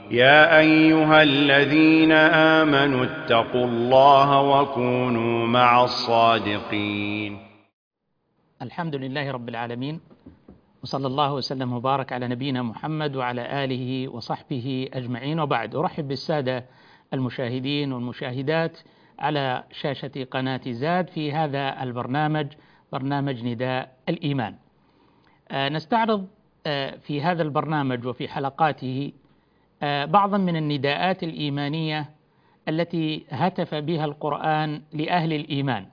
يا أيها الذين آمنوا اتقوا الله وكونوا مع الصادقين. الحمد لله رب العالمين، وصلى الله وسلم وبارك على نبينا محمد وعلى آله وصحبه أجمعين، وبعد. أرحب بالسادة المشاهدين والمشاهدات على شاشة قناة زاد في هذا البرنامج، برنامج نداء الإيمان. نستعرض في هذا البرنامج وفي حلقاته بعضا من النداءات الإيمانية التي هتف بها القرآن لأهل الإيمان.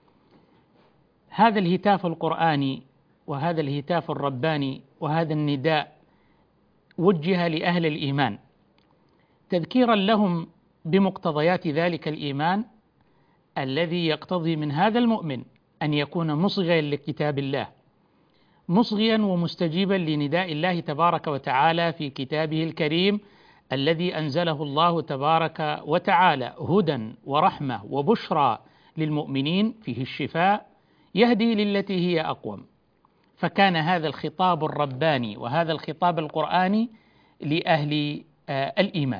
هذا الهتاف القرآني وهذا الهتاف الرباني وهذا النداء وجه لأهل الإيمان تذكيرا لهم بمقتضيات ذلك الإيمان الذي يقتضي من هذا المؤمن أن يكون مصغيا لكتاب الله، مصغيا ومستجيبا لنداء الله تبارك وتعالى في كتابه الكريم الذي أنزله الله تبارك وتعالى هدى ورحمة وبشرى للمؤمنين، فيه الشفاء، يهدي للتي هي أقوم. فكان هذا الخطاب الرباني وهذا الخطاب القرآني لأهل الإيمان.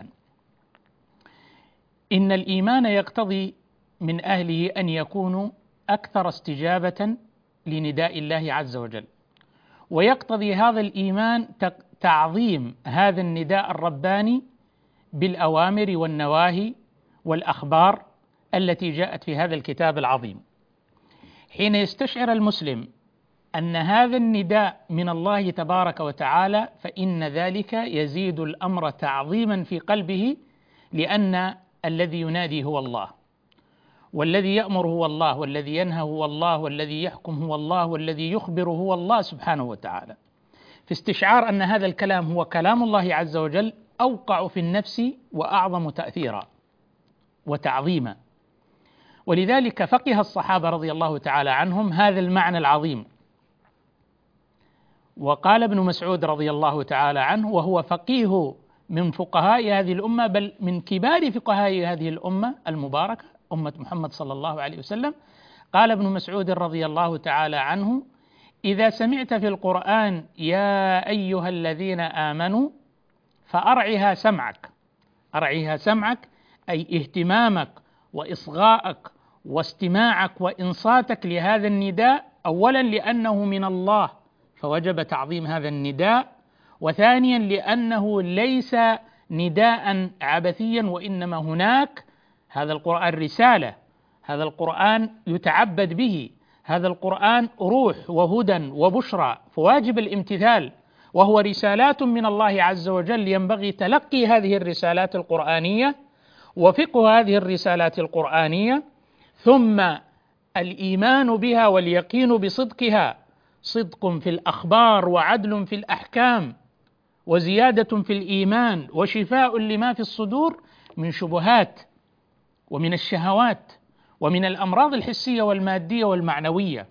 إن الإيمان يقتضي من أهله أن يكونوا أكثر استجابة لنداء الله عز وجل، ويقتضي هذا الإيمان تعظيم هذا النداء الرباني بالأوامر والنواهي والأخبار التي جاءت في هذا الكتاب العظيم. حين يستشعر المسلم أن هذا النداء من الله تبارك وتعالى فإن ذلك يزيد الأمر تعظيما في قلبه، لأن الذي ينادي هو الله، والذي يأمر هو الله، والذي ينهى هو الله، والذي يحكم هو الله، والذي يخبر هو الله سبحانه وتعالى. في استشعار أن هذا الكلام هو كلام الله عز وجل أوقع في النفس وأعظم تأثيرا وتعظيما. ولذلك فقه الصحابة رضي الله تعالى عنهم هذا المعنى العظيم. وقال ابن مسعود رضي الله تعالى عنه، وهو فقيه من فقهاء هذه الأمة، بل من كبار فقهاء هذه الأمة المباركة، أمة محمد صلى الله عليه وسلم، قال ابن مسعود رضي الله تعالى عنه: إذا سمعت في القرآن يا أيها الذين آمنوا فأرعها سمعك. أرعها سمعك أي اهتمامك وإصغائك واستماعك وإنصاتك لهذا النداء، أولا لأنه من الله فوجب تعظيم هذا النداء، وثانيا لأنه ليس نداء عبثيا، وإنما هناك هذا القرآن رسالة، هذا القرآن يتعبد به، هذا القرآن روح وهدى وبشرى، فواجب الامتثال، وهو رسالات من الله عز وجل، ينبغي تلقي هذه الرسالات القرآنية وفقه هذه الرسالات القرآنية، ثم الإيمان بها واليقين بصدقها، صدق في الأخبار وعدل في الأحكام وزيادة في الإيمان وشفاء لما في الصدور من شبهات ومن الشهوات ومن الأمراض الحسية والمادية والمعنوية.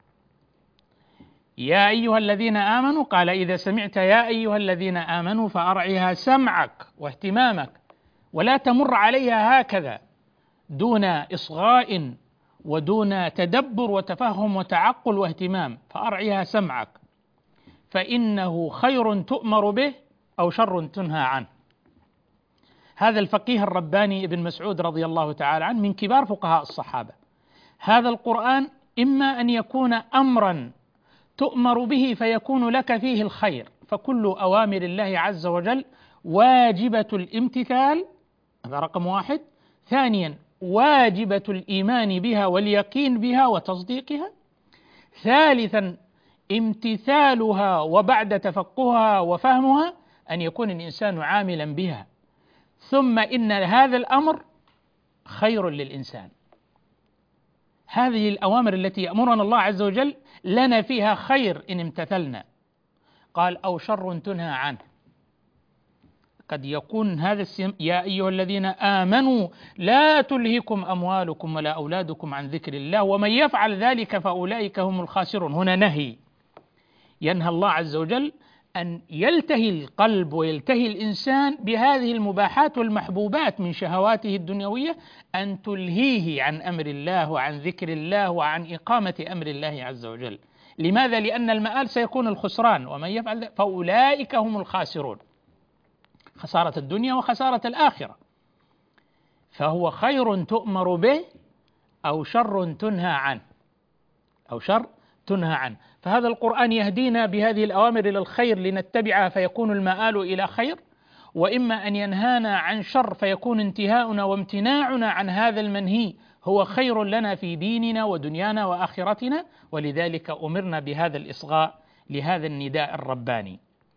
يا أيها الذين آمنوا، قال إذا سمعت يا أيها الذين آمنوا فأرعها سمعك واهتمامك، ولا تمر عليها هكذا دون إصغاء ودون تدبر وتفهم وتعقل واهتمام، فأرعها سمعك، فإنه خير تؤمر به أو شر تنهى عنه. هذا الفقيه الرباني ابن مسعود رضي الله تعالى عنه من كبار فقهاء الصحابة. هذا القرآن إما أن يكون أمرا تؤمر به فيكون لك فيه الخير، فكل أوامر الله عز وجل واجبة الامتثال، هذا رقم واحد. ثانيا واجبة الإيمان بها واليقين بها وتصديقها. ثالثا امتثالها وبعد تفقهها وفهمها أن يكون الإنسان عاملا بها. ثم إن هذا الأمر خير للإنسان. هذه الأوامر التي يأمرنا الله عز وجل لنا فيها خير إن امتثلنا. قال أو شر تنهى عنه. قد يكون هذا يا أيها الذين آمنوا لا تلهكم أموالكم ولا أولادكم عن ذكر الله ومن يفعل ذلك فأولئك هم الخاسرون. هنا نهي، ينهى الله عز وجل أن يلتهي القلب ويلتهي الإنسان بهذه المباحات والمحبوبات من شهواته الدنيوية، أن تلهيه عن أمر الله وعن ذكر الله وعن إقامة أمر الله عز وجل. لماذا؟ لأن المآل سيكون الخسران، ومن يفعل ذلك فأولئك هم الخاسرون. خسارة الدنيا وخسارة الآخرة. فهو خير تؤمر به أو شر تنهى عنه، أو شر تنهى عنه. فهذا القرآن يهدينا بهذه الأوامر إلى الخير لنتبعها فيكون المآل إلى خير، وإما أن ينهانا عن شر فيكون انتهاؤنا وامتناعنا عن هذا المنهي هو خير لنا في ديننا ودنيانا وآخرتنا. ولذلك أمرنا بهذا الإصغاء لهذا النداء الرباني.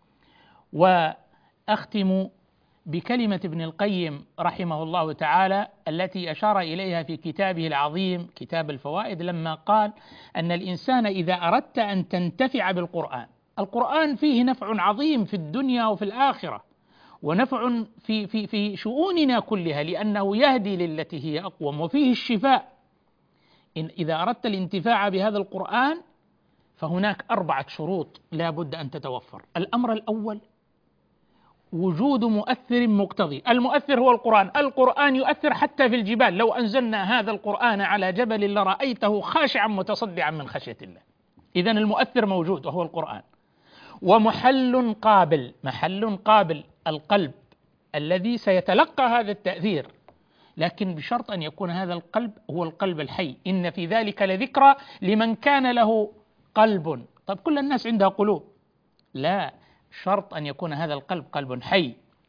وأختم بكلمة ابن القيم رحمه الله تعالى التي أشار إليها في كتابه العظيم كتاب الفوائد، لما قال أن الإنسان إذا أردت أن تنتفع بالقرآن، القرآن فيه نفع عظيم في الدنيا وفي الآخرة، ونفع في شؤوننا كلها، لأنه يهدي للتي هي أقوم، وفيه الشفاء. إذا أردت الانتفاع بهذا القرآن فهناك 4 شروط لا بد أن تتوفر. الأمر الأول وجود مؤثر مقتضي. المؤثر هو القرآن. القرآن يؤثر حتى في الجبال، لو أنزلنا هذا القرآن على جبل لرأيته خاشعا متصدعا من خشية الله. إذن المؤثر موجود وهو القرآن. ومحل قابل، محل قابل القلب الذي سيتلقى هذا التأثير، لكن بشرط أن يكون هذا القلب هو القلب الحي. إن في ذلك لذكرى لمن كان له قلب. طب كل الناس عندها قلوب؟ لا، شرط أن يكون هذا القلب قلب حي.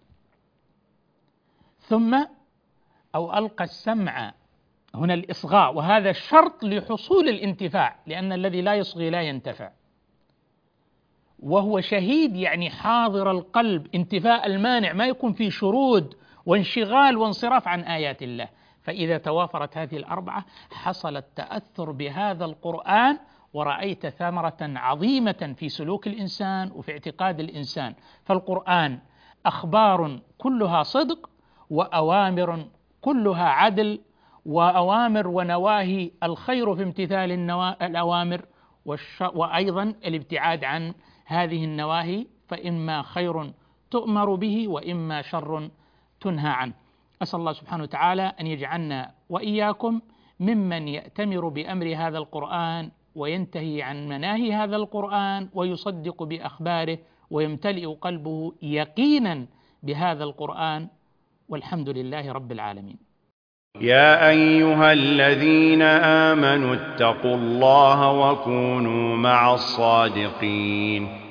ثم أو ألقى السمع، هنا الإصغاء، وهذا الشرط لحصول الانتفاع، لأن الذي لا يصغي لا ينتفع. وهو شهيد يعني حاضر القلب، انتفاء المانع، ما يكون في شرود وانشغال وانصراف عن آيات الله. فإذا توافرت هذه ال4 حصل التأثر بهذا القرآن، ورأيت ثمرة عظيمة في سلوك الإنسان وفي اعتقاد الإنسان. فالقرآن أخبار كلها صدق، وأوامر كلها عدل، وأوامر ونواهي الخير في امتثال الأوامر، وأيضا الابتعاد عن هذه النواهي، فإما خير تؤمر به وإما شر تنهى عنه. أسأل الله سبحانه وتعالى أن يجعلنا وإياكم ممن يأتمر بأمر هذا القرآن وينتهي عن مناهي هذا القرآن ويصدق بأخباره ويمتلئ قلبه يقينا بهذا القرآن، والحمد لله رب العالمين. يا أيها الذين آمنوا اتقوا الله وكونوا مع الصادقين.